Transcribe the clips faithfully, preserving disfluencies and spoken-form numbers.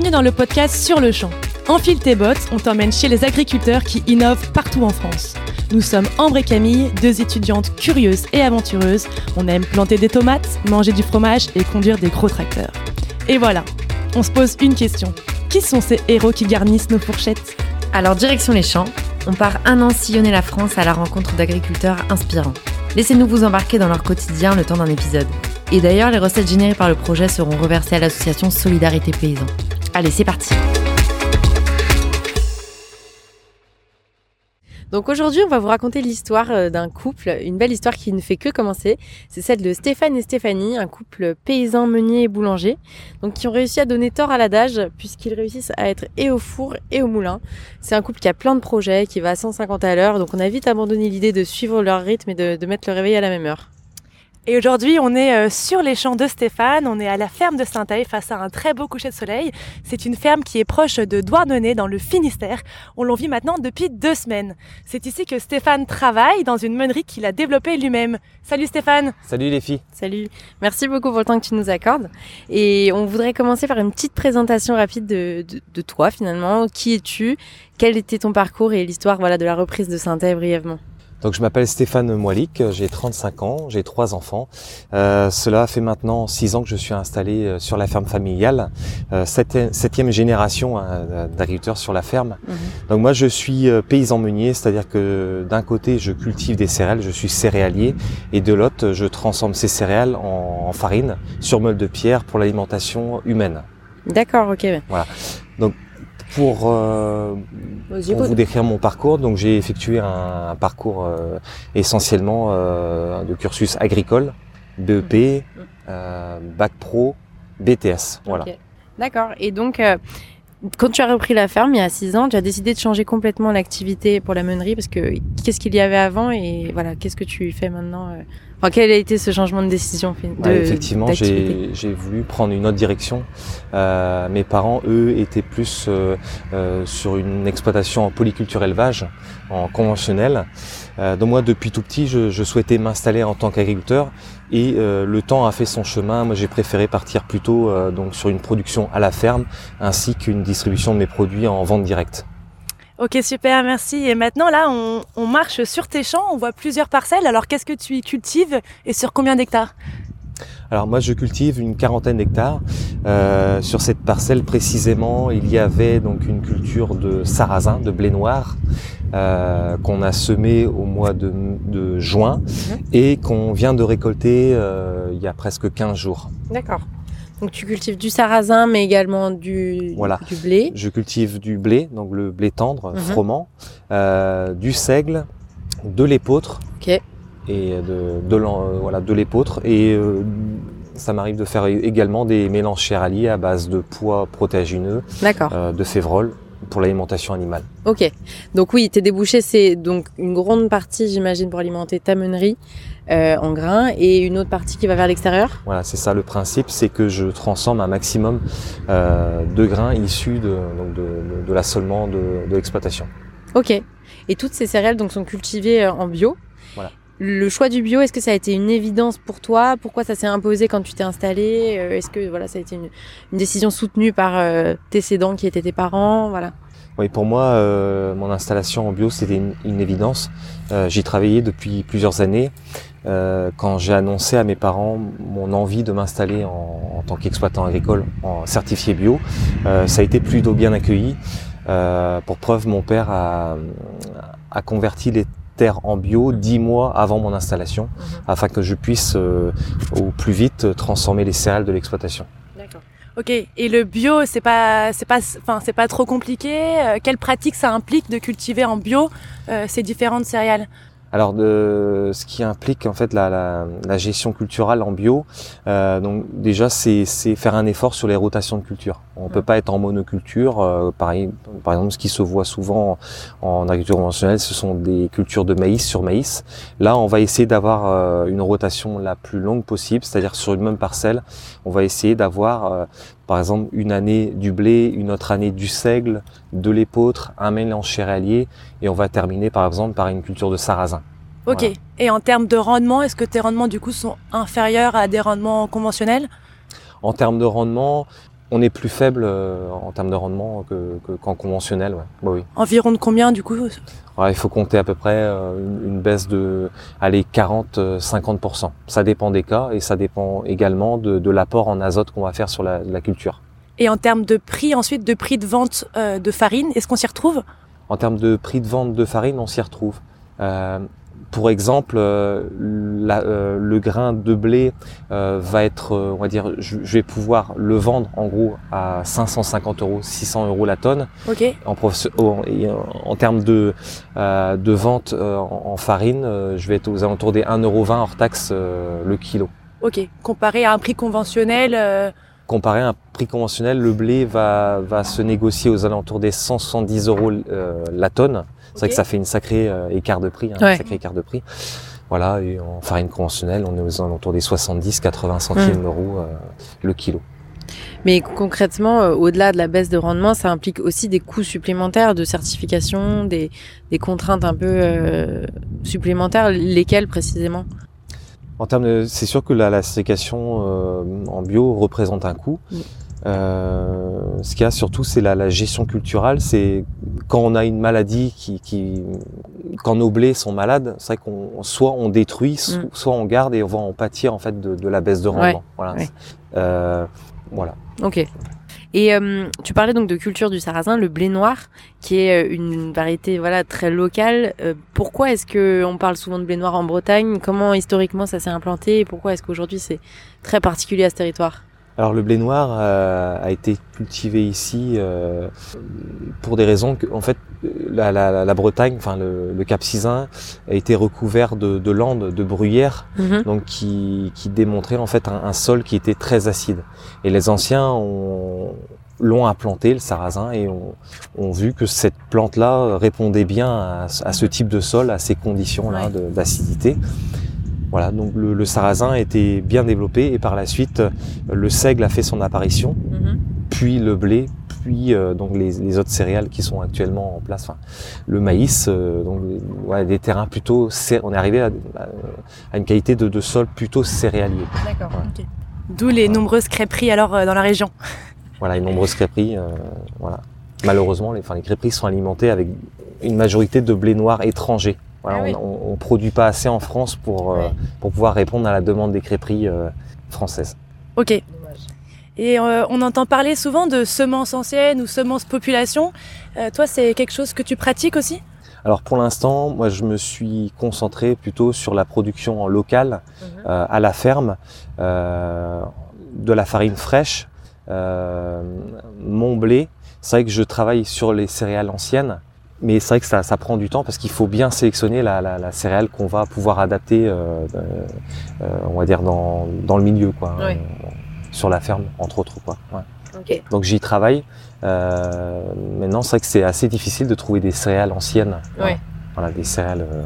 Bienvenue dans le podcast Sur le champ. Enfile tes bottes, on t'emmène chez les agriculteurs qui innovent partout en France. Nous sommes Ambre et Camille, deux étudiantes curieuses et aventureuses. On aime planter des tomates, manger du fromage et conduire des gros tracteurs. Et voilà, on se pose une question. Qui sont ces héros qui garnissent nos fourchettes ? Alors direction les champs, on part un an sillonner la France à la rencontre d'agriculteurs inspirants. Laissez-nous vous embarquer dans leur quotidien le temps d'un épisode. Et d'ailleurs, les recettes générées par le projet seront reversées à l'association Solidarité Paysans. Allez, c'est parti. Donc aujourd'hui, on va vous raconter l'histoire d'un couple, une belle histoire qui ne fait que commencer. C'est celle de Stéphane et Stéphanie, un couple paysan, meunier et boulanger, donc qui ont réussi à donner tort à l'adage puisqu'ils réussissent à être et au four et au moulin. C'est un couple qui a plein de projets, qui va à cent cinquante à l'heure, donc on a vite abandonné l'idée de suivre leur rythme et de, de mettre le réveil à la même heure. Et aujourd'hui, on est sur les champs de Stéphane, on est à la ferme de Saint-Aye face à un très beau coucher de soleil. C'est une ferme qui est proche de Douarnenez dans le Finistère. On l'en vit maintenant depuis deux semaines. C'est ici que Stéphane travaille dans une meunerie qu'il a développée lui-même. Salut Stéphane. Salut les filles. Salut. Merci beaucoup pour le temps que tu nous accordes. Et on voudrait commencer par une petite présentation rapide de, de, de toi finalement. Qui es-tu ? Quel était ton parcours et l'histoire voilà, de la reprise de Saint-Aye brièvement ? Donc je m'appelle Stéphane Moilic, j'ai trente-cinq ans, j'ai trois enfants. Euh, cela fait maintenant six ans que je suis installé sur la ferme familiale, euh, septième, septième génération hein, d'agriculteurs sur la ferme. Mmh. Donc moi je suis paysan meunier, c'est-à-dire que d'un côté je cultive des céréales, je suis céréalier, et de l'autre je transforme ces céréales en, en farine sur meule de pierre pour l'alimentation humaine. D'accord, ok. Voilà. Donc Pour, euh, pour vous décrire mon parcours, donc j'ai effectué un, un parcours euh, essentiellement euh, de cursus agricole, B E P, euh, bac pro, B T S. Voilà. Okay. D'accord. Et donc, euh, quand tu as repris la ferme il y a six ans, tu as décidé de changer complètement l'activité pour la meunerie parce que qu'est-ce qu'il y avait avant et voilà, qu'est-ce que tu fais maintenant euh... Enfin, quel a été ce changement de décision de, ouais, Effectivement, j'ai, j'ai voulu prendre une autre direction. Euh, mes parents, eux, étaient plus euh, euh, sur une exploitation en polyculture élevage, en conventionnel. Euh, donc moi, depuis tout petit, je, je souhaitais m'installer en tant qu'agriculteur et euh, le temps a fait son chemin. Moi, j'ai préféré partir plutôt euh, donc sur une production à la ferme ainsi qu'une distribution de mes produits en vente directe. Ok, super, merci. Et maintenant, là, on, on marche sur tes champs, on voit plusieurs parcelles. Alors, qu'est-ce que tu y cultives et sur combien d'hectares ? Alors moi, je cultive une quarantaine d'hectares. Euh, sur cette parcelle, précisément, il y avait donc une culture de sarrasin, de blé noir, euh, qu'on a semé au mois de, de juin mmh. et qu'on vient de récolter euh, il y a presque quinze jours. D'accord. Donc tu cultives du sarrasin, mais également du, voilà. du blé. Je cultive du blé, donc le blé tendre, mmh. froment, euh, du seigle, de l'épeautre okay. et de, de, euh, voilà, de l'épeautre. Et euh, ça m'arrive de faire également des mélanges céréaliers à base de pois protéagineux, euh, de févrole pour l'alimentation animale. Ok. Donc oui, tes débouchés, c'est donc une grande partie, j'imagine, pour alimenter ta meunerie. Euh, en grains et une autre partie qui va vers l'extérieur. Voilà, c'est ça le principe, c'est que je transforme un maximum euh, de grains issus de, donc de, de, de l'assolement de, de l'exploitation. Ok. Et toutes ces céréales donc sont cultivées en bio. Voilà. Le choix du bio, est-ce que ça a été une évidence pour toi ? Pourquoi ça s'est imposé quand tu t'es installé ? Est-ce que voilà, ça a été une, une décision soutenue par euh, tes cédants qui étaient tes parents ? Voilà. Oui, pour moi, euh, mon installation en bio, c'était une, une évidence. Euh, j'y travaillais depuis plusieurs années. Euh, quand j'ai annoncé à mes parents mon envie de m'installer en, en tant qu'exploitant agricole en certifié bio, euh, ça a été plutôt bien accueilli. Euh, pour preuve, mon père a, a converti les terres en bio dix mois avant mon installation, mmh. afin que je puisse euh, au plus vite transformer les céréales de l'exploitation. D'accord. Ok. Et le bio, c'est pas, c'est pas, enfin, c'est pas trop compliqué. Euh, quelle pratique ça implique de cultiver en bio euh, ces différentes céréales ? Alors, de, ce qui implique en fait la, la, la gestion culturale en bio, euh, donc déjà c'est, c'est faire un effort sur les rotations de culture. On ne peut pas être en monoculture. Euh, pareil, par exemple, ce qui se voit souvent en, en agriculture conventionnelle, ce sont des cultures de maïs sur maïs. Là, on va essayer d'avoir euh, une rotation la plus longue possible, c'est-à-dire sur une même parcelle, on va essayer d'avoir euh, par exemple une année du blé, une autre année du seigle, de l'épeautre, un mélange céréalier, et on va terminer par exemple par une culture de sarrasin. Ok. Voilà. Et en termes de rendement, est-ce que tes rendements du coup sont inférieurs à des rendements conventionnels ? En termes de rendement, On est plus faible euh, en termes de rendement que, que, qu'en conventionnel. Ouais. Bah, oui. Environ de combien du coup? Ouais, il faut compter à peu près euh, une, une baisse de allez, quarante à cinquante pour cent. Ça dépend des cas et ça dépend également de, de l'apport en azote qu'on va faire sur la, la culture. Et en termes de prix, ensuite, de prix de vente euh, de farine, est-ce qu'on s'y retrouve? En termes de prix de vente de farine, on s'y retrouve. Euh, pour exemple, euh, la, euh, le grain de blé euh, va être, euh, on va dire, je, je vais pouvoir le vendre en gros à cinq cent cinquante euros, six cents euros la tonne. Ok. En, en, en termes de, euh, de vente euh, en, en farine, euh, je vais être aux alentours des un euro vingt hors taxe euh, le kilo. Ok. Comparé à un prix conventionnel euh... Comparé à un prix conventionnel, le blé va, va se négocier aux alentours des cent soixante-dix euros euh, la tonne. C'est okay. vrai que ça fait une sacrée euh, écart de prix, hein, ouais. un sacré écart de prix. Voilà, et en farine conventionnelle, on est aux alentours des soixante-dix à quatre-vingts centimes mmh. euros euh, le kilo. Mais concrètement, euh, au-delà de la baisse de rendement, ça implique aussi des coûts supplémentaires de certification, des, des contraintes un peu euh, supplémentaires, lesquelles précisément? En termes de, c'est sûr que la, la certification euh, en bio représente un coût. Mmh. Euh, ce qu'il y a surtout, c'est la, la gestion culturelle. C'est quand on a une maladie qui, qui quand nos blés sont malades, c'est vrai qu'on soit on détruit, so, mmh. soit on garde et on va en pâtir en fait de, de la baisse de rendement. Ouais. Voilà. Ouais. Euh, voilà. Ok. Et euh, tu parlais donc de culture du sarrasin, le blé noir, qui est une variété voilà très locale. Euh, pourquoi est-ce que on parle souvent de blé noir en Bretagne? Comment historiquement ça s'est implanté et pourquoi est-ce qu'aujourd'hui c'est très particulier à ce territoire? Alors le blé noir euh, a été cultivé ici euh, pour des raisons que, en fait, la, la, la Bretagne, enfin le, le Cap Sizun, a été recouvert de, de landes, de bruyères, mmh. donc qui, qui démontraient en fait un, un sol qui était très acide. Et les anciens ont, l'ont implanté, le sarrasin, et ont, ont vu que cette plante-là répondait bien à, à ce type de sol, à ces conditions-là ouais. de, d'acidité. Voilà, donc le, le sarrasin a été bien développé et par la suite le seigle a fait son apparition, mmh. puis le blé, puis euh, donc les, les autres céréales qui sont actuellement en place. Enfin, le maïs, euh, donc ouais, des terrains plutôt, on est arrivé à, à une qualité de, de sol plutôt céréalier. D'accord. Ouais. Okay. D'où les ouais. nombreuses crêperies alors euh, dans la région. Voilà, les nombreuses crêperies. Euh, voilà. Malheureusement, les, enfin, les crêperies sont alimentées avec une majorité de blé noir étranger. Voilà, ah oui. On ne produit pas assez en France pour, euh, ouais. pour pouvoir répondre à la demande des crêperies euh, françaises. Ok. Dommage. Et euh, on entend parler souvent de semences anciennes ou semences population. Euh, toi, c'est quelque chose que tu pratiques aussi? Alors pour l'instant, moi je me suis concentré plutôt sur la production en local, mmh. euh, à la ferme, euh, de la farine fraîche, euh, mon blé. C'est vrai que je travaille sur les céréales anciennes. Mais c'est vrai que ça, ça prend du temps parce qu'il faut bien sélectionner la, la, la céréale qu'on va pouvoir adapter, euh, euh, on va dire dans, dans le milieu, quoi, oui. euh, sur la ferme, entre autres, quoi. Ouais. Okay. Donc j'y travaille. Euh, maintenant, c'est vrai que c'est assez difficile de trouver des céréales anciennes. Oui. Hein. Voilà, des céréales euh,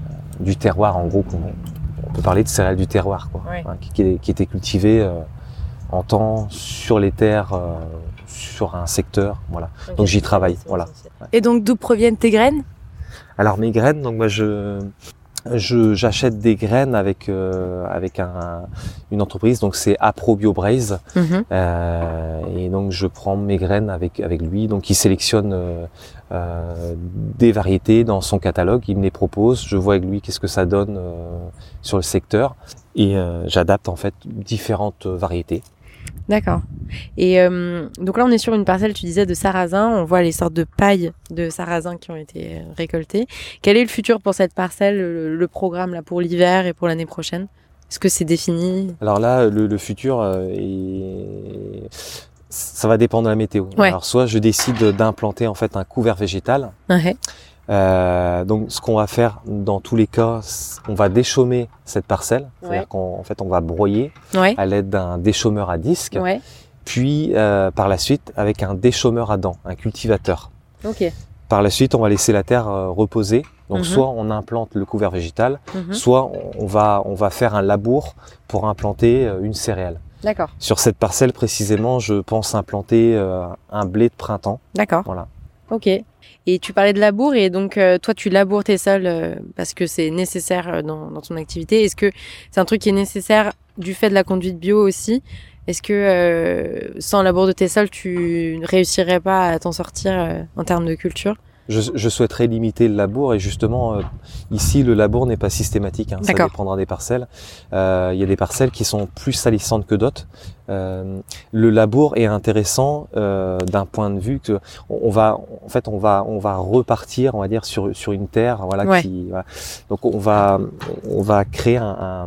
du terroir, en gros. On peut parler de céréales du terroir, quoi, oui. hein, qui, qui étaient cultivées euh, en temps sur les terres. Euh, sur un secteur, voilà. Okay. Donc j'y travaille, voilà. Et donc d'où proviennent tes graines? Alors mes graines, donc moi je, je j'achète des graines avec euh, avec un, une entreprise, donc c'est AproBioBraze, mm-hmm. euh, et donc je prends mes graines avec avec lui, donc il sélectionne euh, euh, des variétés dans son catalogue, il me les propose, je vois avec lui qu'est-ce que ça donne euh, sur le secteur, et euh, j'adapte en fait différentes variétés. D'accord. Et euh, donc là, on est sur une parcelle, tu disais, de sarrasin. On voit les sortes de pailles de sarrasin qui ont été récoltées. Quel est le futur pour cette parcelle, le, le programme là pour l'hiver et pour l'année prochaine? Est-ce que c'est défini? Alors là, le, le futur, euh, est... ça va dépendre de la météo. Ouais. Alors soit je décide d'implanter en fait un couvert végétal. Ouais. Euh, donc ce qu'on va faire dans tous les cas, on va déchaumer cette parcelle, c'est-à-dire ouais. qu'en fait on va broyer ouais. à l'aide d'un déchaumeur à disque, ouais. puis euh, par la suite avec un déchaumeur à dents, un cultivateur. Okay. Par la suite on va laisser la terre euh, reposer, donc mm-hmm. soit on implante le couvert végétal, mm-hmm. soit on va, on va faire un labour pour implanter euh, une céréale. D'accord. Sur cette parcelle précisément, je pense implanter euh, un blé de printemps. D'accord. Voilà. Ok. Et tu parlais de labour et donc euh, toi tu laboures tes sols euh, parce que c'est nécessaire dans, dans ton activité. Est-ce que c'est un truc qui est nécessaire du fait de la conduite bio aussi Est-ce que euh, sans labour de tes sols, tu ne réussirais pas à t'en sortir euh, en termes de culture ? Je, je souhaiterais limiter le labour et justement, euh, ici, le labour n'est pas systématique, hein, ça dépendra des parcelles. Euh, il y a des parcelles qui sont plus salissantes que d'autres. Euh, le labour est intéressant euh, d'un point de vue que on va, en fait, on va, on va repartir, on va dire, sur sur une terre, voilà, ouais. qui, voilà. Donc on va, on va créer un, un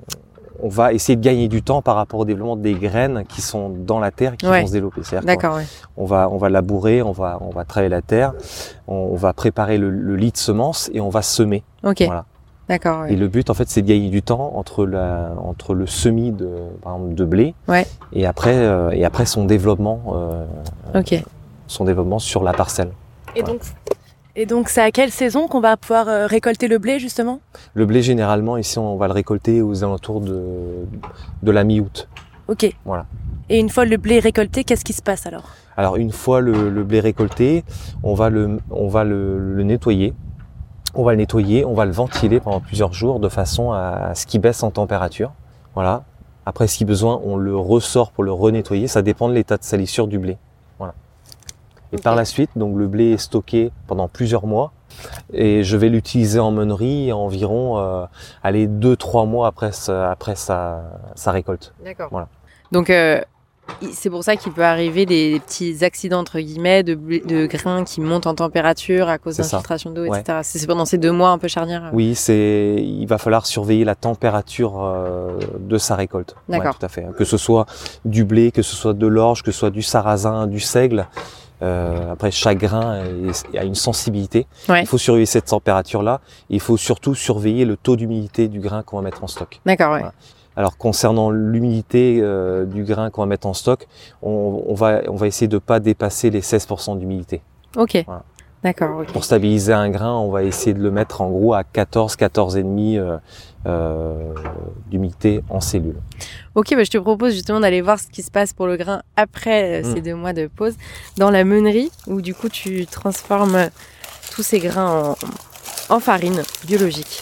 on va essayer de gagner du temps par rapport au développement des graines qui sont dans la terre et qui ouais. vont se développer. C'est-à-dire D'accord, ouais. on va, on va labourer, on va, on va travailler la terre, on, on va préparer le, le lit de semences et on va semer. Ok. Voilà. D'accord. Ouais. Et le but, en fait, c'est de gagner du temps entre la, entre le semis de, par exemple, de blé ouais. et après, euh, et après son développement, euh, ok. son développement sur la parcelle. Et voilà. donc. Et donc, c'est à quelle saison qu'on va pouvoir euh, récolter le blé, justement ? Le blé, généralement, ici, on va le récolter aux alentours de, de la mi-août. Ok. Voilà. Et une fois le blé récolté, qu'est-ce qui se passe alors ? Alors, une fois le, le blé récolté, on va le, on va le, le nettoyer. On va le nettoyer, on va le ventiler pendant plusieurs jours de façon à, à ce qu'il baisse en température. Voilà. Après, si besoin, on le ressort pour le renettoyer. Ça dépend de l'état de salissure du blé. Voilà. Et okay. Par la suite, donc le blé est stocké pendant plusieurs mois et je vais l'utiliser en meunerie environ euh, allez deux trois mois après sa, après sa, sa récolte. D'accord. Voilà. Donc euh, c'est pour ça qu'il peut arriver des, des petits accidents entre guillemets de, de grains qui montent en température à cause d'infiltration d'eau, ouais. et cetera. C'est pendant ces deux mois un peu charnières. Oui, c'est il va falloir surveiller la température euh, de sa récolte. D'accord. Ouais, tout à fait. Que ce soit du blé, que ce soit de l'orge, que ce soit du sarrasin, du seigle. Euh, après, chaque grain a une sensibilité. Ouais. Il faut surveiller cette température-là. Il faut surtout surveiller le taux d'humidité du grain qu'on va mettre en stock. D'accord, ouais. Voilà. Alors, concernant l'humidité euh, du grain qu'on va mettre en stock, on, on va on va essayer de pas dépasser les seize pour cent d'humidité. Ok. Voilà. D'accord. Okay. Pour stabiliser un grain, on va essayer de le mettre en gros à quatorze, quatorze virgule cinq euh, euh, d'humidité en cellule. Ok, bah je te propose justement d'aller voir ce qui se passe pour le grain après euh, mmh. ces deux mois de pause dans la meunerie où du coup tu transformes tous ces grains en, en farine biologique.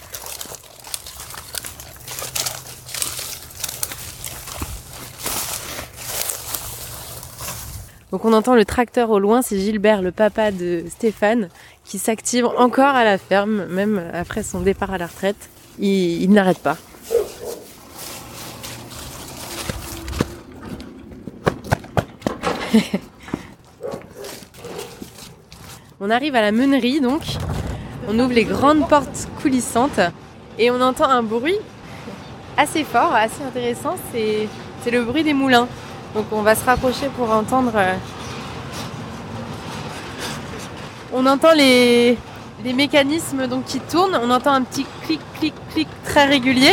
Donc on entend le tracteur au loin, c'est Gilbert, le papa de Stéphane, qui s'active encore à la ferme, même après son départ à la retraite. Il, il n'arrête pas. On arrive à la meunerie donc, on ouvre les grandes portes coulissantes et on entend un bruit assez fort, assez intéressant, c'est, c'est le bruit des moulins. Donc on va se rapprocher pour entendre. Euh... On entend les, les mécanismes donc, qui tournent. On entend un petit clic, clic, clic très régulier.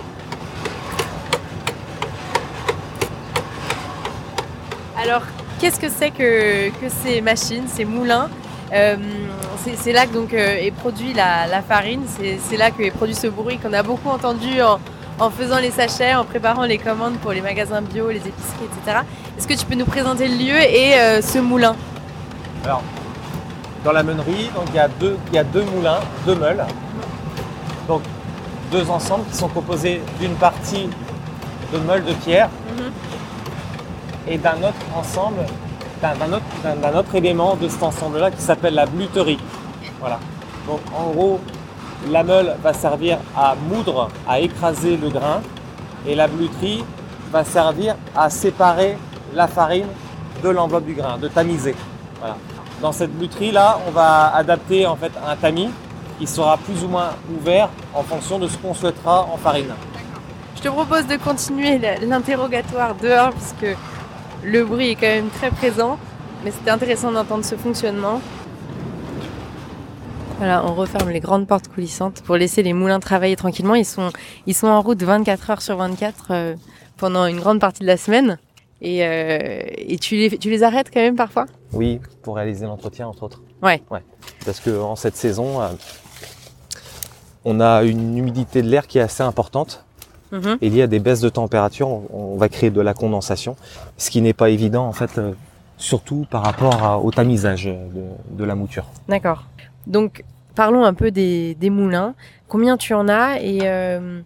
Alors, qu'est-ce que c'est que, que ces machines, ces moulins ? euh, c'est, c'est là que donc, euh, est produit la, la farine. C'est, c'est là que est produit ce bruit qu'on a beaucoup entendu en... en faisant les sachets, en préparant les commandes pour les magasins bio, les épiceries, et cetera. Est-ce que tu peux nous présenter le lieu et euh, ce moulin ? Alors, dans la meunerie, donc il y a deux, il y a deux moulins, deux meules. Donc deux ensembles qui sont composés d'une partie de meules de pierre mm-hmm. et d'un autre ensemble, d'un, d'un, autre, d'un, d'un autre élément de cet ensemble-là qui s'appelle la bluterie. Voilà. Donc en gros, la meule va servir à moudre, à écraser le grain et la bluterie va servir à séparer la farine de l'enveloppe du grain, de tamiser. Voilà. Dans cette bluterie-là, on va adapter en fait un tamis qui sera plus ou moins ouvert en fonction de ce qu'on souhaitera en farine. Je te propose de continuer l'interrogatoire dehors puisque le bruit est quand même très présent, mais c'était intéressant d'entendre ce fonctionnement. Voilà, on referme les grandes portes coulissantes pour laisser les moulins travailler tranquillement. Ils sont, ils sont en route vingt-quatre heures sur vingt-quatre euh, pendant une grande partie de la semaine. Et, euh, et tu, les, tu les arrêtes quand même parfois ? Oui, pour réaliser l'entretien entre autres. Ouais. Ouais. Parce qu'en cette saison, euh, on a une humidité de l'air qui est assez importante. Mm-hmm. Et il y a des baisses de température, on, on va créer de la condensation. Ce qui n'est pas évident en fait, euh, surtout par rapport à, au tamisage de, de la mouture. D'accord. Donc, parlons un peu des, des moulins. Combien tu en as et, euh,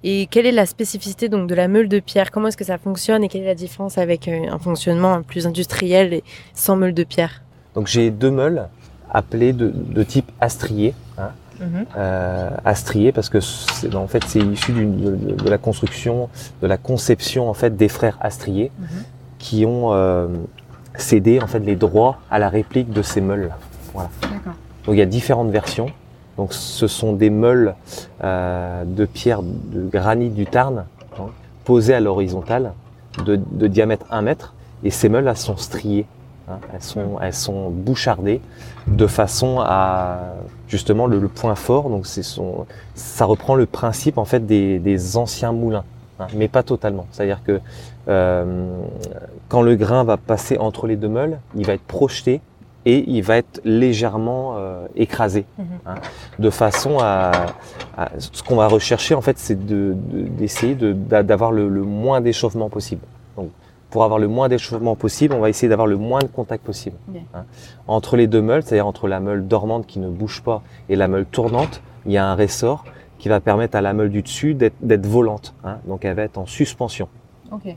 Et quelle est la spécificité donc de la meule de pierre? Comment est-ce que ça fonctionne et quelle est la différence avec un fonctionnement plus industriel et sans meule de pierre? Donc j'ai deux meules appelées de, de type astrier. Hein. Mm-hmm. Euh, astrier parce que c'est, en fait c'est issu d'une, de, de la construction, de la conception en fait des frères Astrier mm-hmm. qui ont euh, cédé en fait les droits à la réplique de ces meules. Voilà. D'accord. Donc il y a différentes versions. Donc ce sont des meules euh, de pierre de granit du Tarn hein, posées à l'horizontale de, de diamètre un mètre et ces meules elles sont striées. Hein, elles sont, elles sont bouchardées de façon à justement le, le point fort. Donc c'est son, ça reprend le principe en fait des, des anciens moulins, hein, mais pas totalement. C'est-à-dire que euh, quand le grain va passer entre les deux meules, il va être projeté et il va être légèrement euh, écrasé, mmh. hein, de façon à, à ce qu'on va rechercher en fait, c'est de, de, d'essayer de, d'avoir le, le moins d'échauffement possible. Donc pour avoir le moins d'échauffement possible, on va essayer d'avoir le moins de contact possible. Okay. Hein. Entre les deux meules, c'est-à-dire entre la meule dormante qui ne bouge pas et la meule tournante, il y a un ressort qui va permettre à la meule du dessus d'être, d'être volante. Hein. Donc elle va être en suspension. Ok.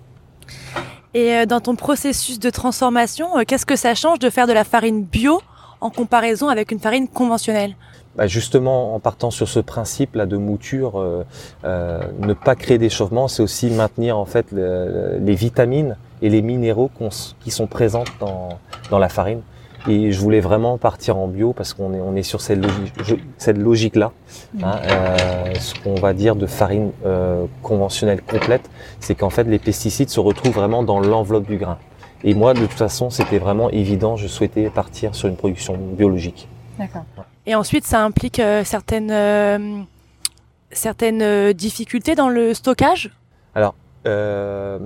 Et dans ton processus de transformation, qu'est-ce que ça change de faire de la farine bio en comparaison avec une farine conventionnelle? Bah justement, en partant sur ce principe là de mouture, euh, euh, ne pas créer d'échauffement, c'est aussi maintenir en fait le, les vitamines et les minéraux qu'on, qui sont présents dans, dans la farine. Et je voulais vraiment partir en bio parce qu'on est, on est sur cette logique, cette logique-là. Hein, euh, ce qu'on va dire de farine euh, conventionnelle complète, c'est qu'en fait les pesticides se retrouvent vraiment dans l'enveloppe du grain. Et moi, de toute façon, c'était vraiment évident, je souhaitais partir sur une production biologique. D'accord. Et ensuite, ça implique euh, certaines, euh, certaines euh, difficultés dans le stockage? Alors, euh,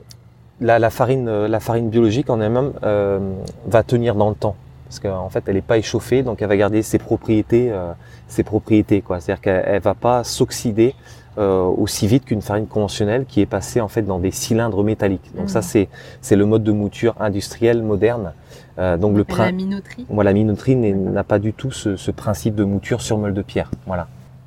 la, la, farine, la farine biologique en elle-même euh, va tenir dans le temps. Parce qu'en fait, elle n'est pas échauffée, donc elle va garder ses propriétés, euh, ses propriétés, quoi. C'est-à-dire qu'elle ne va pas s'oxyder euh, aussi vite qu'une farine conventionnelle qui est passée en fait dans des cylindres métalliques. Donc mmh. ça, c'est, c'est le mode de mouture industriel moderne. Euh, donc le prin- la minoterie. Voilà, la minoterie n'a pas du tout ce, ce principe de mouture sur meule de pierre. Voilà.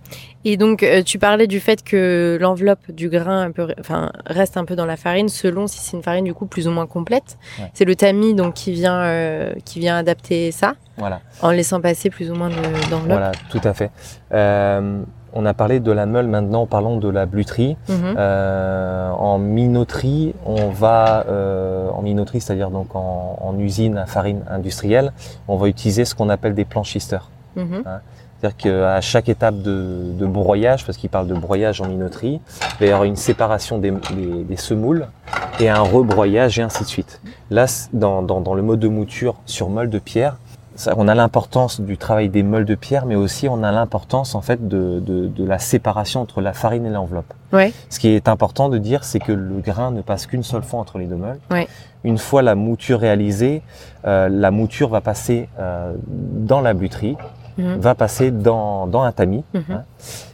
Et donc, euh, tu parlais du fait que l'enveloppe du grain un peu, enfin, reste un peu dans la farine, selon si c'est une farine du coup plus ou moins complète. Ouais. C'est le tamis donc qui vient, euh, qui vient adapter ça, voilà. en laissant passer plus ou moins de, d'enveloppe. Voilà, tout à fait. Euh, on a parlé de la meule, maintenant parlons de la bluterie. Mm-hmm. Euh, en minoterie, on va, euh, en minoterie, c'est-à-dire donc en, en usine à farine industrielle, on va utiliser ce qu'on appelle des planchisteurs. Mm-hmm. Hein. C'est-à-dire qu'à chaque étape de, de broyage, parce qu'il parle de broyage en minoterie, il va y avoir une séparation des, des, des semoules et un rebroyage et ainsi de suite. Là, dans, dans, dans le mode de mouture sur meule de pierre, ça, on a l'importance du travail des meules de pierre, mais aussi on a l'importance en fait de, de, de la séparation entre la farine et l'enveloppe. Ouais. Ce qui est important de dire, c'est que le grain ne passe qu'une seule fois entre les deux meules. Ouais. Une fois la mouture réalisée, euh, la mouture va passer euh, dans la bluterie. Mmh. va passer dans, dans un tamis. Mmh. Hein,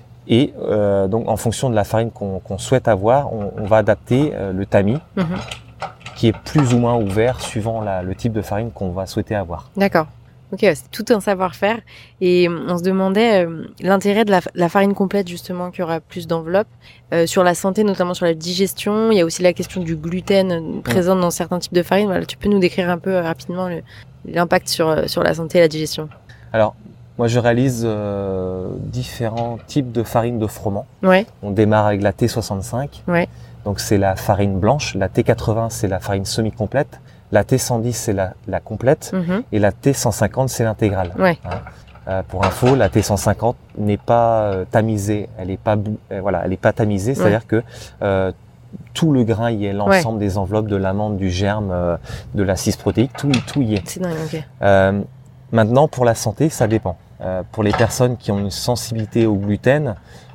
et euh, donc en fonction de la farine qu'on, qu'on souhaite avoir, on, on va adapter euh, le tamis mmh. qui est plus ou moins ouvert suivant la, le type de farine qu'on va souhaiter avoir. D'accord. Ok, c'est tout un savoir-faire. Et on se demandait euh, l'intérêt de la, la farine complète, justement, qui aura plus d'enveloppe, euh, sur la santé, notamment sur la digestion. Il y a aussi la question du gluten présent mmh. dans certains types de farine. Voilà, tu peux nous décrire un peu euh, rapidement le, l'impact sur, sur la santé et la digestion? Alors, moi, je réalise euh, différents types de farine de froment. Ouais. On démarre avec la T soixante-cinq. Ouais. Donc, c'est la farine blanche. La T quatre-vingts, c'est la farine semi-complète. La T cent dix, c'est la, la complète. Mm-hmm. Et la T cent cinquante, c'est l'intégrale. Ouais. Hein. Euh, pour info, la T cent cinquante n'est pas euh, tamisée. Elle n'est pas, euh, voilà, elle n'est pas tamisée. C'est-à-dire ouais. que euh, tout le grain y est, l'ensemble ouais. des enveloppes de l'amande, du germe, euh, de la cise protéique, tout, tout y est. C'est dingue, ok. Euh, maintenant, pour la santé, ça dépend. Euh, pour les personnes qui ont une sensibilité au gluten,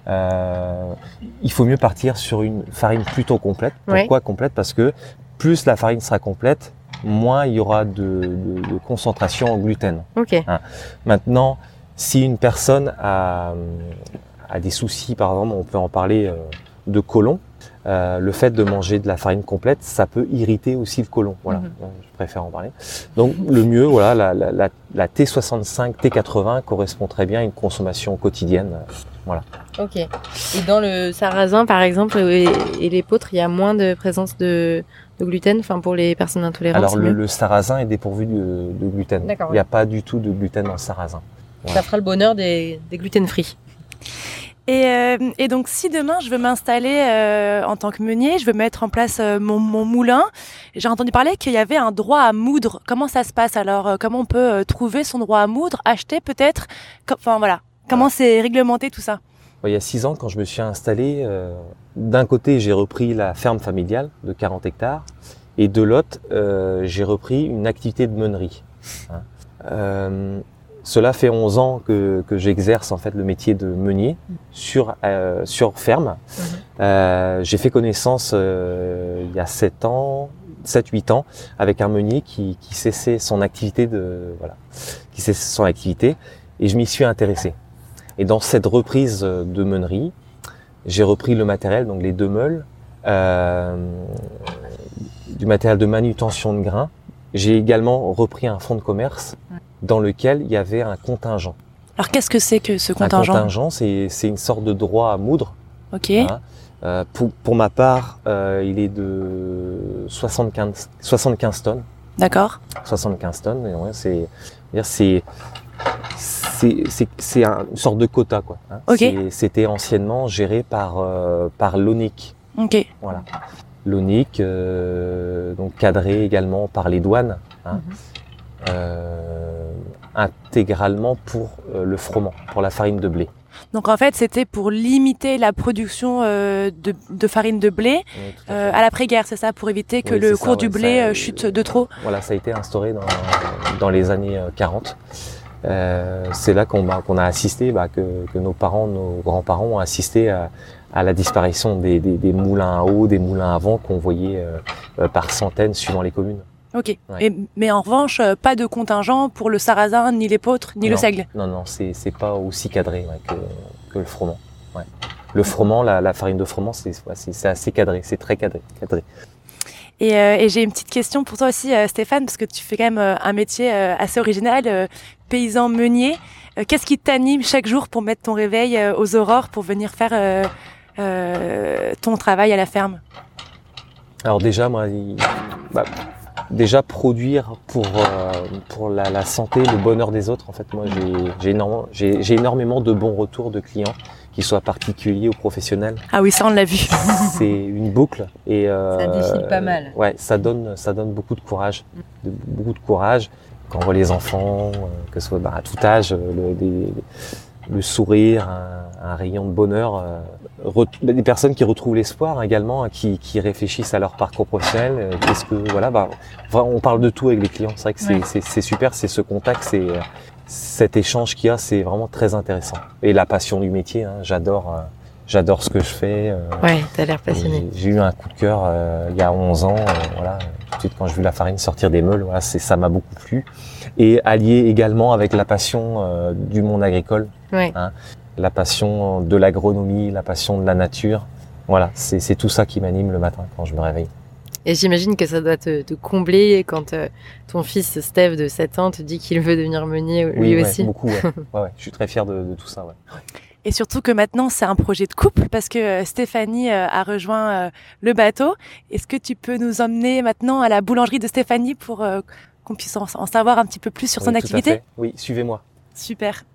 euh, il faut mieux partir sur une farine plutôt complète. Pourquoi oui. complète? Parce que plus la farine sera complète, moins il y aura de, de, de concentration en gluten. Okay. Hein. Maintenant, si une personne a, a des soucis, par exemple, on peut en parler euh, de côlon, euh, le fait de manger de la farine complète, ça peut irriter aussi le côlon. Voilà, mm-hmm. je préfère en parler. Donc le mieux, voilà, la, la, la, la T soixante-cinq, T quatre-vingts correspond très bien à une consommation quotidienne. Voilà. Ok. Et dans le sarrasin, par exemple, et, et l'épeautre, il y a moins de présence de, de gluten, enfin pour les personnes intolérantes. Alors le, le sarrasin est dépourvu de, de gluten. D'accord. Il n'y a oui. pas du tout de gluten dans le sarrasin. Voilà. Ça fera le bonheur des, des gluten-free. Et, euh, et donc, si demain je veux m'installer euh, en tant que meunier, je veux mettre en place euh, mon, mon moulin, j'ai entendu parler qu'il y avait un droit à moudre. Comment ça se passe alors euh, Comment on peut euh, trouver son droit à moudre, acheter peut-être Com- Enfin voilà, comment voilà. C'est réglementé tout ça? Il y a six ans, quand je me suis installé, euh, d'un côté j'ai repris la ferme familiale de quarante hectares et de l'autre euh, j'ai repris une activité de meunerie. Hein. Euh, Cela fait onze ans que, que j'exerce en fait le métier de meunier sur euh, sur ferme. Mmh. Euh, j'ai fait connaissance euh, il y a sept ans, sept huit ans avec un meunier qui, qui cessait son activité de voilà, qui cessait son activité et je m'y suis intéressé. Et dans cette reprise de meunerie, j'ai repris le matériel, donc les deux meules, euh, du matériel de manutention de grains. J'ai également repris un fonds de commerce dans lequel il y avait un contingent. Alors qu'est-ce que c'est que ce contingent? Un contingent, c'est, c'est une sorte de droit à moudre. Ok. Hein. Euh, pour, pour ma part, euh, il est de soixante-quinze, soixante-quinze tonnes. D'accord. soixante-quinze tonnes. Et ouais, c'est, c'est, c'est, c'est, c'est un, une sorte de quota, quoi. Hein. Ok. C'est, c'était anciennement géré par euh, par l'O N I C. Ok. Voilà. L'O N I C, euh, donc cadré également par les douanes. Hein. Mm-hmm. Euh, intégralement pour euh, le froment, pour la farine de blé. Donc en fait, c'était pour limiter la production euh, de, de farine de blé oui, à, euh, à l'après-guerre, c'est ça, pour éviter que oui, le cours ça, du ouais, blé ça, chute de trop. Voilà, ça a été instauré dans, dans les années quarante. Euh, c'est là qu'on, bah, qu'on a assisté, bah, que, que nos parents, nos grands-parents ont assisté à, à la disparition des, des, des moulins à eau, des moulins à vent qu'on voyait euh, par centaines suivant les communes. Ok. Ouais. Et, mais en revanche, pas de contingent pour le sarrasin, ni l'épeautre, ni non, le seigle. Non, non, c'est c'est pas aussi cadré ouais, que, que le froment. Ouais. Le froment, la, la farine de froment, c'est ouais, c'est, c'est assez cadré, c'est très cadré. cadré. Et, euh, et j'ai une petite question pour toi aussi, euh, Stéphane, parce que tu fais quand même euh, un métier euh, assez original, euh, paysan meunier. Euh, qu'est-ce qui t'anime chaque jour pour mettre ton réveil euh, aux aurores pour venir faire euh, euh, ton travail à la ferme? Alors déjà, moi, il, bah, déjà produire pour euh, pour la, la santé, le bonheur des autres. En fait, moi, j'ai j'ai énormément, j'ai, j'ai énormément de bons retours de clients, qu'ils soient particuliers ou professionnels. Ah oui, ça on l'a vu. C'est une boucle et euh, ça défile pas mal. Ouais, ça donne ça donne beaucoup de courage, de, beaucoup de courage. Quand on voit les enfants, euh, que ce soit bah, à tout âge, le, des, le sourire, un, un rayon de bonheur, euh, re, des personnes qui retrouvent l'espoir également, hein, qui, qui réfléchissent à leur parcours professionnel. Euh, qu'est-ce que voilà, bah, on parle de tout avec les clients. C'est vrai que c'est, ouais. c'est, c'est super, c'est ce contact, c'est cet échange qu'il y a, c'est vraiment très intéressant. Et la passion du métier, hein, j'adore, euh, j'adore ce que je fais. Euh, ouais, t'as l'air passionné. J'ai, j'ai eu un coup de cœur euh, il y a onze ans, euh, voilà. Tout de suite quand j'ai vu la farine sortir des meules, voilà, c'est ça m'a beaucoup plu. Et allié également avec la passion euh, du monde agricole, ouais. hein, la passion de l'agronomie, la passion de la nature. Voilà, c'est, c'est tout ça qui m'anime le matin quand je me réveille. Et j'imagine que ça doit te, te combler quand euh, ton fils Steph de sept ans te dit qu'il veut devenir meunier lui oui, ouais, aussi. Beaucoup, ouais. ouais, ouais. Je suis très fier de, de tout ça. Ouais. Et surtout que maintenant, c'est un projet de couple parce que Stéphanie a rejoint le bateau. Est-ce que tu peux nous emmener maintenant à la boulangerie de Stéphanie pour qu'on puisse en savoir un petit peu plus sur oui, son tout activité? à fait. Oui, suivez-moi. Super.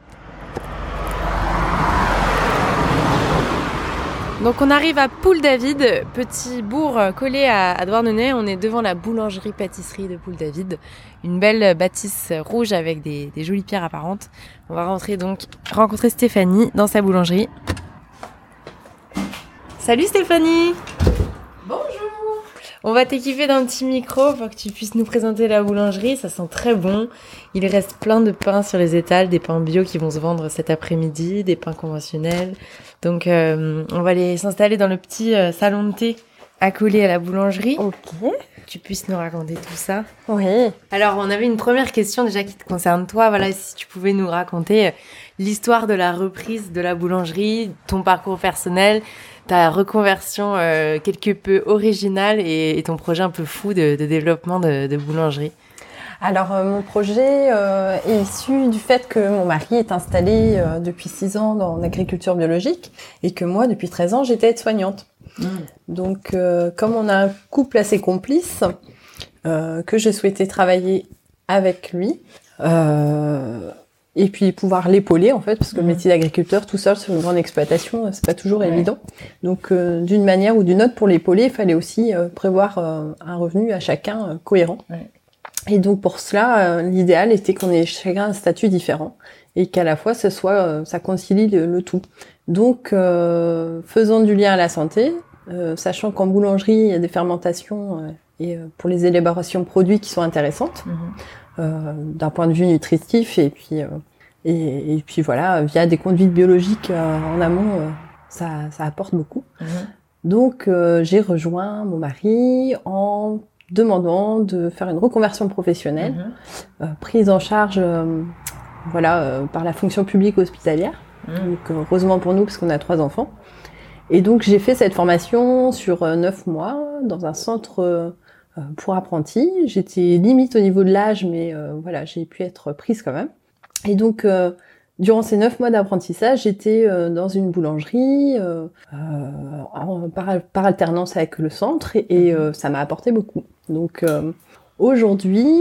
Donc on arrive à Poule-David, petit bourg collé à, à Douarnenez. On est devant la boulangerie-pâtisserie de Poule-David. Une belle bâtisse rouge avec des, des jolies pierres apparentes. On va rentrer donc rencontrer Stéphanie dans sa boulangerie. Salut Stéphanie! Bonjour! On va t'équiper d'un petit micro pour que tu puisses nous présenter la boulangerie. Ça sent très bon. Il reste plein de pains sur les étals, des pains bio qui vont se vendre cet après-midi, des pains conventionnels. Donc, euh, on va aller s'installer dans le petit euh, salon de thé accolé à la boulangerie. Ok. Tu puisses nous raconter tout ça. Oui. Alors, on avait une première question déjà qui te concerne toi. Voilà, si tu pouvais nous raconter euh, l'histoire de la reprise de la boulangerie, ton parcours personnel, ta reconversion euh, quelque peu originale et, et ton projet un peu fou de, de développement de, de boulangerie. Alors, euh, mon projet euh, est issu du fait que mon mari est installé euh, depuis six ans dans l'agriculture biologique et que moi, depuis treize ans, j'étais aide-soignante. Mmh. Donc, euh, comme on a un couple assez complice, euh, que j'ai souhaité travailler avec lui, euh, et puis pouvoir l'épauler en fait, parce que le métier d'agriculteur tout seul sur une grande exploitation, c'est pas toujours ouais. évident. Donc euh, d'une manière ou d'une autre, pour l'épauler, il fallait aussi euh, prévoir euh, un revenu à chacun euh, cohérent. Ouais. Et donc pour cela, euh, l'idéal était qu'on ait chacun un statut différent et qu'à la fois ce soit, euh, ça concilie le, le tout. Donc euh, faisant du lien à la santé, euh, sachant qu'en boulangerie il y a des fermentations euh, et euh, pour les élaborations de produits qui sont intéressantes. Mmh. Euh, d'un point de vue nutritif et puis euh, et, et puis voilà via des conduites biologiques euh, en amont euh, ça ça apporte beaucoup. Mmh. Donc euh, j'ai rejoint mon mari en demandant de faire une reconversion professionnelle mmh. euh, prise en charge euh, voilà euh, par la fonction publique hospitalière. Mmh. Donc heureusement pour nous parce qu'on a trois enfants et donc j'ai fait cette formation sur euh, neuf mois dans un centre euh, pour apprentis. J'étais limite au niveau de l'âge, mais euh, voilà, j'ai pu être prise quand même. Et donc, euh, durant ces neuf mois d'apprentissage, j'étais euh, dans une boulangerie euh, euh, en, par, par alternance avec le centre, et, et euh, ça m'a apporté beaucoup. Donc, euh, aujourd'hui,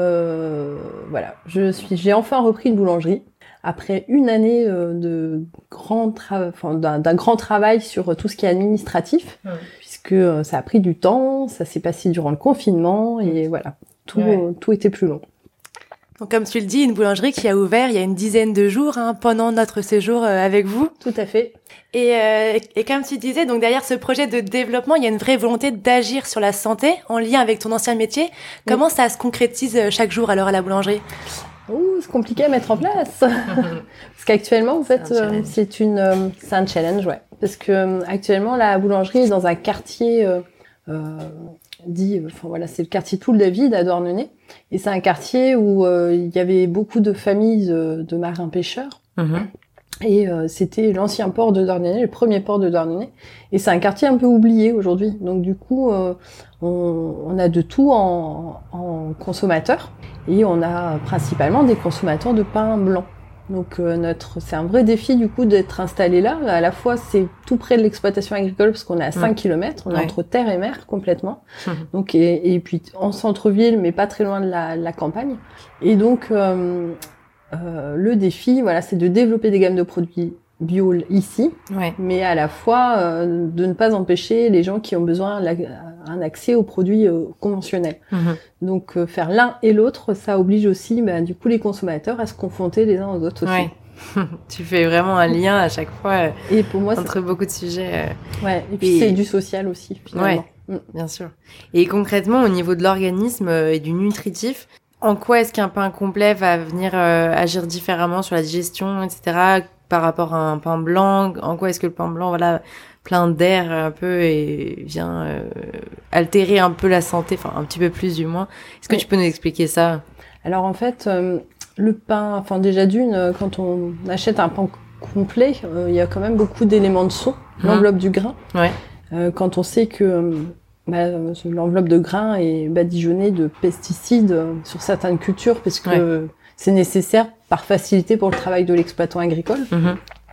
euh, voilà, je suis, j'ai enfin repris une boulangerie après une année euh, de grand tra- enfin, d'un, d'un grand travail sur tout ce qui est administratif. Mmh. Que ça a pris du temps, ça s'est passé durant le confinement et voilà, tout, ouais. tout était plus long. Donc comme tu le dis, une boulangerie qui a ouvert il y a une dizaine de jours hein, pendant notre séjour euh, avec vous. Tout à fait. Et, euh, et comme tu disais, donc derrière ce projet de développement, il y a une vraie volonté d'agir sur la santé en lien avec ton ancien métier. Comment oui. ça se concrétise chaque jour alors à la boulangerie ? Ouh, c'est compliqué à mettre en place. Parce qu'actuellement, en fait, c'est, un c'est une, euh, c'est un challenge, ouais. Parce que euh, actuellement, la boulangerie est dans un quartier euh, euh, dit, enfin voilà, c'est le quartier Toul David à Douarnenez, et c'est un quartier où euh, il y avait beaucoup de familles de, de marins pêcheurs. Mm-hmm. Et euh, c'était l'ancien port de Douarnenez, le premier port de Douarnenez, et c'est un quartier un peu oublié aujourd'hui. Donc du coup, euh, on, on a de tout en, en consommateurs. Et on a principalement des consommateurs de pain blanc. Donc euh, notre, c'est un vrai défi du coup d'être installé là. À la fois c'est tout près de l'exploitation agricole parce qu'on est à cinq kilomètres, on est ouais. entre terre et mer complètement. Mmh. Donc et, et puis en centre-ville mais pas très loin de la, la campagne. Et donc euh, euh, le défi, voilà, c'est de développer des gammes de produits bio ici, ouais. mais à la fois euh, de ne pas empêcher les gens qui ont besoin la, un accès aux produits euh, conventionnels. Mmh. Donc euh, faire l'un et l'autre, ça oblige aussi bah, du coup les consommateurs à se confronter les uns aux autres aussi. Ouais. Tu fais vraiment un lien à chaque fois euh, et pour moi, entre c'est... beaucoup de sujets. Euh... Ouais, et puis et... c'est du social aussi finalement. Ouais, mmh. bien sûr. Et concrètement, au niveau de l'organisme euh, et du nutritif, en quoi est-ce qu'un pain complet va venir euh, agir différemment sur la digestion, et cetera par rapport à un pain blanc? En quoi est-ce que le pain blanc, voilà, plein d'air un peu et vient euh, altérer un peu la santé, enfin un petit peu plus du moins. Est-ce que oui. tu peux nous expliquer ça? Alors en fait, euh, le pain, enfin déjà d'une, quand on achète un pain complet, euh, il y a quand même beaucoup d'éléments de son, mmh. l'enveloppe du grain. Ouais. Euh, quand on sait que bah, l'enveloppe de grain est badigeonnée de pesticides sur certaines cultures, parce que ouais. c'est nécessaire par facilité pour le travail de l'exploitant agricole. Mmh.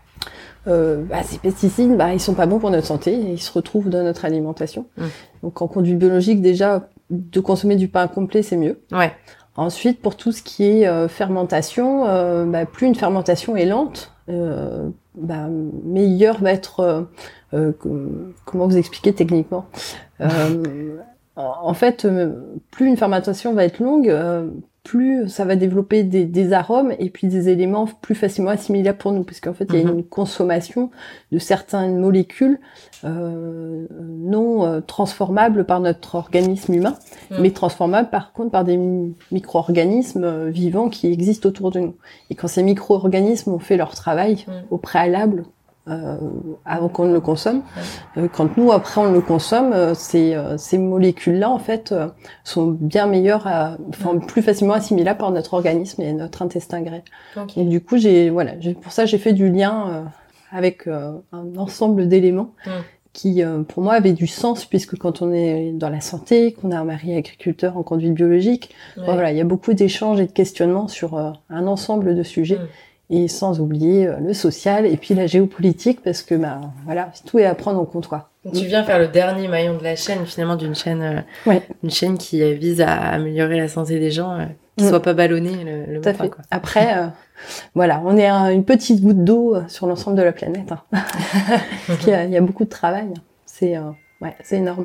Euh, bah, ces pesticides, bah, ils sont pas bons pour notre santé et ils se retrouvent dans notre alimentation. Mmh. Donc en conduite biologique, déjà, de consommer du pain complet, c'est mieux. Ouais. Ensuite, pour tout ce qui est euh, fermentation, euh, bah, plus une fermentation est lente, euh, bah, meilleur va être... Euh, euh, comment vous expliquer techniquement euh, En fait, euh, plus une fermentation va être longue, euh, plus ça va développer des, des arômes et puis des éléments plus facilement assimilables pour nous, parce qu'en fait, il y a une consommation de certaines molécules euh, non euh, transformables par notre organisme humain, mmh. mais transformables par contre par des mi- micro-organismes euh, vivants qui existent autour de nous. Et quand ces micro-organismes ont fait leur travail mmh. au préalable, Euh, avant qu'on ne le consomme. Ouais. Euh, quand nous, après, on le consomme, euh, ces, euh, ces molécules-là, en fait, euh, sont bien meilleures, à, enfin, ouais. plus facilement assimilables par notre organisme et notre intestin grêle. Okay. Et du coup, j'ai, voilà, j'ai, pour ça, j'ai fait du lien euh, avec euh, un ensemble d'éléments. Ouais. qui euh, pour moi avait du sens, puisque quand on est dans la santé, qu'on a un mari agriculteur en conduite biologique, Ouais. bon, voilà, il y a beaucoup d'échanges et de questionnements sur euh, un ensemble de sujets. Mm. Et sans oublier euh, le social et puis la géopolitique, parce que bah voilà, tout est à prendre en compte, quoi. Tu viens faire le dernier maillon de la chaîne, finalement, d'une chaîne, euh, Ouais. une chaîne qui euh, vise à améliorer la santé des gens, euh, qui Mm. soient pas ballonnés le, le Tout à matin, fait. quoi. Après, euh, voilà, on est un- une petite goutte d'eau euh, sur l'ensemble de la planète. Hein. Parce qu'il y a, il y a beaucoup de travail. C'est euh, ouais, c'est énorme.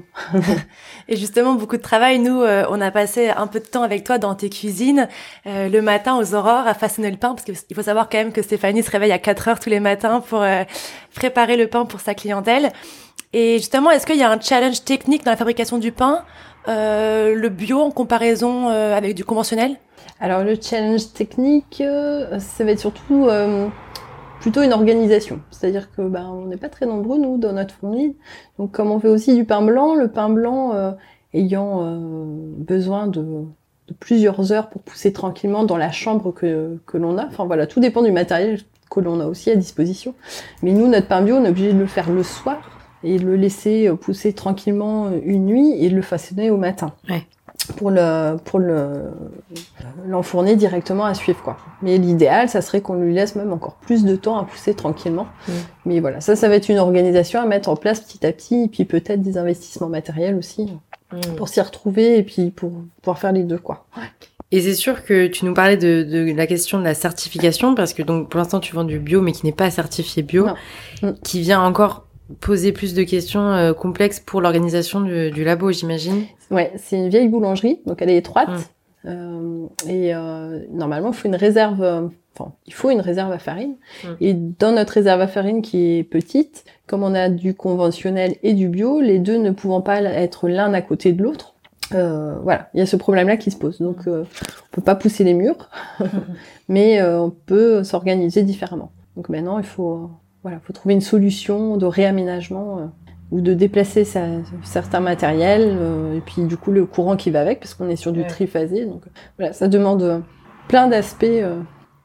Et justement, beaucoup de travail. Nous, euh, on a passé un peu de temps avec toi dans tes cuisines, euh, le matin aux aurores, à façonner le pain, parce qu'il faut savoir quand même que Stéphanie se réveille à quatre heures tous les matins pour euh, préparer le pain pour sa clientèle. Et justement, est-ce qu'il y a un challenge technique dans la fabrication du pain, euh, le bio en comparaison euh, avec du conventionnel? Alors le challenge technique, euh, ça va être surtout euh, plutôt une organisation. C'est-à-dire que ben on n'est pas très nombreux nous dans notre famille. Donc comme on fait aussi du pain blanc, le pain blanc euh, ayant euh, besoin de, de plusieurs heures pour pousser tranquillement dans la chambre que que l'on a. Enfin voilà, tout dépend du matériel que l'on a aussi à disposition. Mais nous, notre pain bio, on est obligé de le faire le soir et de le laisser pousser tranquillement une nuit et de le façonner au matin. Ouais. Pour le pour le l'enfourner directement à suivre, quoi. Mais l'idéal, ça serait qu'on lui laisse même encore plus de temps à pousser tranquillement. Mmh. Mais voilà, ça, ça va être une organisation à mettre en place petit à petit, et puis peut-être des investissements matériels aussi Mm. pour s'y retrouver et puis pour pouvoir faire les deux, quoi. Et c'est sûr que tu nous parlais de, de la question de la certification, parce que donc pour l'instant tu vends du bio, mais qui n'est pas certifié bio, Non. Mm. qui vient encore poser plus de questions euh, complexes pour l'organisation du, du labo, j'imagine. Ouais, c'est une vieille boulangerie, donc elle est étroite. Mm. Euh, et euh, normalement, il faut une réserve. euh, Enfin, il faut une réserve à farine. Mm. Et dans notre réserve à farine qui est petite, comme on a du conventionnel et du bio, les deux ne pouvant pas être l'un à côté de l'autre, euh, voilà, il y a ce problème-là qui se pose. Donc, euh, on peut pas pousser les murs, mais euh, on peut s'organiser différemment. Donc maintenant, il faut, euh, voilà, faut trouver une solution de réaménagement. Euh, ou de déplacer sa, certains matériels, euh, et puis du coup le courant qui va avec, parce qu'on est sur du Ouais. triphasé, donc euh, voilà, ça demande euh, plein d'aspects euh,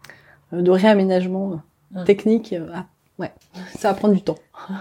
de réaménagement euh, Mm. technique. euh, ah, ouais, ça va prendre du temps.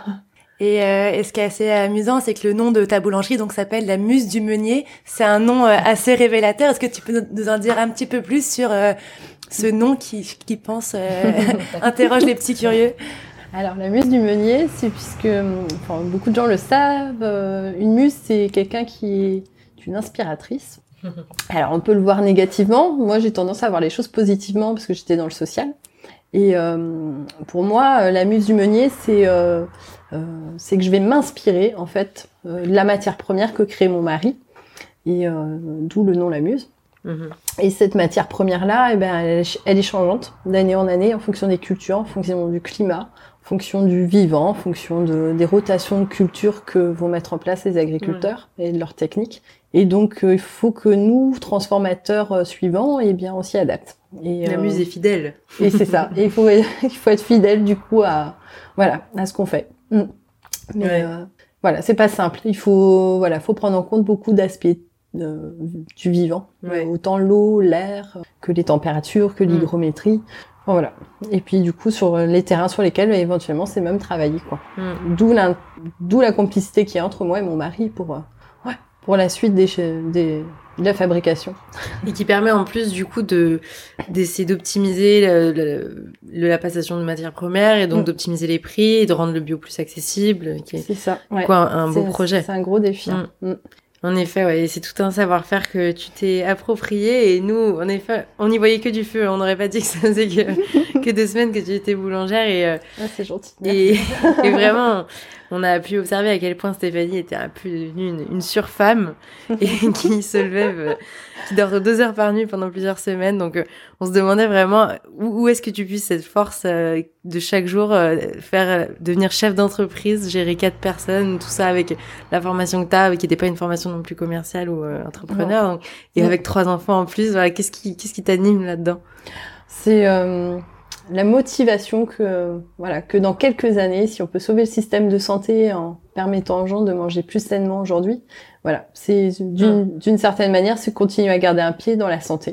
Et, euh, et ce qui est assez amusant, c'est que le nom de ta boulangerie donc s'appelle la Muse du Meunier. C'est un nom euh, assez révélateur. Est-ce que tu peux nous en dire un petit peu plus sur euh, ce nom qui, qui pense, euh, interroge les petits curieux? Alors la muse du meunier, c'est puisque, enfin, beaucoup de gens le savent, euh, une muse c'est quelqu'un qui est une inspiratrice. Alors on peut le voir négativement, moi j'ai tendance à voir les choses positivement parce que j'étais dans le social. Et euh, pour moi, la muse du meunier, c'est euh, euh, c'est que je vais m'inspirer en fait euh, de la matière première que crée mon mari, et euh, d'où le nom la muse. Mhm. Et cette matière première-là, eh ben, elle, est- elle est changeante d'année en année en fonction des cultures, en fonction du climat, en fonction du vivant, en fonction de, des rotations de cultures que vont mettre en place les agriculteurs et de leurs techniques. Et donc, euh, il faut que nous, transformateurs euh, suivants, eh bien, on s'y adapte. Et, La euh, muse est fidèle. et c'est ça. Et il faut, il faut être fidèle du coup à, voilà, à ce qu'on fait. Mm. Mais Ouais. euh, voilà, c'est pas simple. Il faut, voilà, faut prendre en compte beaucoup d'aspects euh, du vivant, Ouais. Euh, autant l'eau, l'air, que les températures, que Mm. l'hygrométrie. Enfin, voilà. Et puis du coup sur les terrains sur lesquels euh, éventuellement c'est même travailler, quoi. Mm. D'où la, d'où la complicité qu'il y a entre moi et mon mari pour, euh, ouais, pour la suite des, des de la fabrication. Et qui permet en plus du coup de d'essayer d'optimiser le, le- le- la passation de matières premières et donc Mm. d'optimiser les prix et de rendre le bio plus accessible. Qui est C'est ça. Ouais. quoi un, un beau C'est- projet. C'est un gros défi. hein. Mm. En effet, ouais, et c'est tout un savoir-faire que tu t'es approprié et nous, en effet, on n'y voyait que du feu. On n'aurait pas dit que ça faisait que, que deux semaines que tu étais boulangère et, euh, Ah, c'est gentil. et, et vraiment, on a pu observer à quel point Stéphanie était un peu devenue une, une surfemme et qui se lève, euh, qui dort deux heures par nuit pendant plusieurs semaines. Donc, euh, on se demandait vraiment où, où est-ce que tu puisses cette force euh, de chaque jour euh, faire euh, devenir chef d'entreprise, gérer quatre personnes, tout ça avec la formation que tu as, qui n'était pas une formation non plus commerciale ou euh, entrepreneur, donc, et Non. avec trois enfants en plus. Voilà, qu'est-ce qui, qu'est-ce qui t'anime là-dedans? C'est euh, la motivation que, voilà, que dans quelques années, si on peut sauver le système de santé en permettant aux gens de manger plus sainement aujourd'hui, voilà, c'est d'une, d'une certaine manière, c'est continuer à garder un pied dans la santé.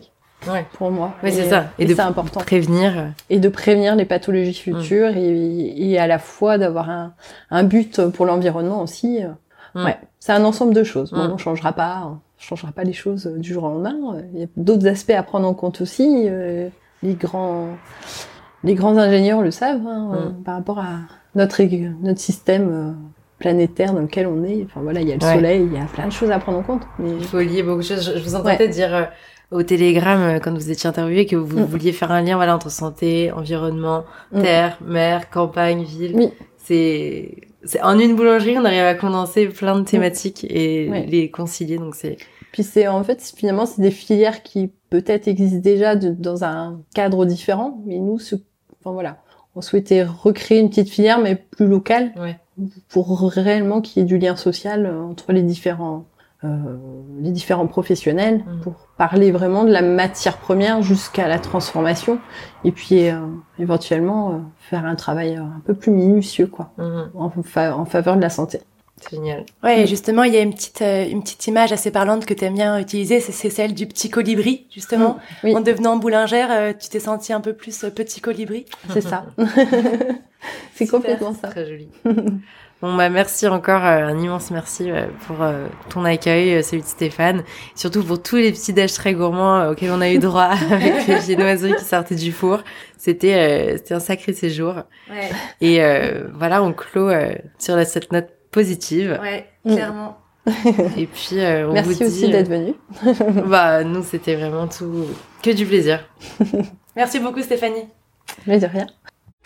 Ouais. pour moi. Oui, et, c'est ça. Et, Et de c'est important. prévenir. Et de prévenir les pathologies futures mmh. et, et à la fois d'avoir un, un but pour l'environnement aussi. Mmh. Ouais, c'est un ensemble de choses. Bon, mmh. on changera pas, on changera pas les choses du jour au lendemain. Il y a d'autres aspects à prendre en compte aussi. Euh, les grands, les grands ingénieurs le savent hein, mmh. euh, par rapport à notre notre système euh, planétaire dans lequel on est. Enfin voilà, il y a le ouais. soleil, il y a plein de choses à prendre en compte. Mais... Il faut lier beaucoup de choses. Je, je vous entendais ouais. dire euh, au Télégramme quand vous étiez interviewé que vous mmh. vouliez faire un lien voilà entre santé, environnement, mmh. terre, mer, campagne, ville. Oui. C'est c'est en une boulangerie on arrive à condenser plein de thématiques et ouais. les concilier, donc c'est. Puis c'est en fait finalement c'est des filières qui peut-être existent déjà de, dans un cadre différent, mais nous ce, enfin voilà, on souhaitait recréer une petite filière mais plus locale ouais. pour réellement qu'il y ait du lien social entre les différents euh, les différents professionnels mmh. pour parler vraiment de la matière première jusqu'à la transformation et puis euh, éventuellement euh, faire un travail un peu plus minutieux quoi mmh. en, fa- en faveur de la santé. C'est génial. Ouais, et justement, il y a une petite euh, une petite image assez parlante que tu aimes bien utiliser, c'est, c'est celle du petit colibri, justement. Mmh. Oui. En devenant boulangère, euh, tu t'es sentie un peu plus euh, petit colibri. C'est ça. C'est Super, complètement ça. Très joli. Bon bah merci encore, euh, un immense merci euh, pour euh, ton accueil, euh, celui de Stéphane, surtout pour tous les petits déj très gourmands euh, auxquels on a eu droit avec les viennoiseries qui sortaient du four. C'était euh, c'était un sacré séjour. Ouais. Et euh, voilà, on clôt euh, sur la, cette note positive. Ouais, clairement. Et puis euh, on merci vous dit, aussi d'être venu. Bah nous c'était vraiment tout que du plaisir. Merci beaucoup Stéphanie. Mais de rien.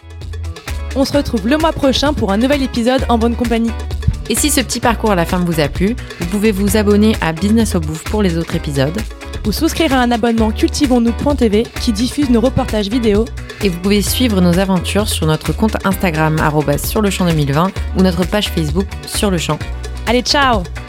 On se retrouve le mois prochain pour un nouvel épisode en bonne compagnie. Et si ce petit parcours à la fin vous a plu, vous pouvez vous abonner à Business au Bouffe pour les autres épisodes. Ou souscrire à un abonnement cultivons nous point t v qui diffuse nos reportages vidéo. Et vous pouvez suivre nos aventures sur notre compte Instagram arobase sur le champ deux mille vingt ou notre page Facebook Sur le Champ. Allez, ciao!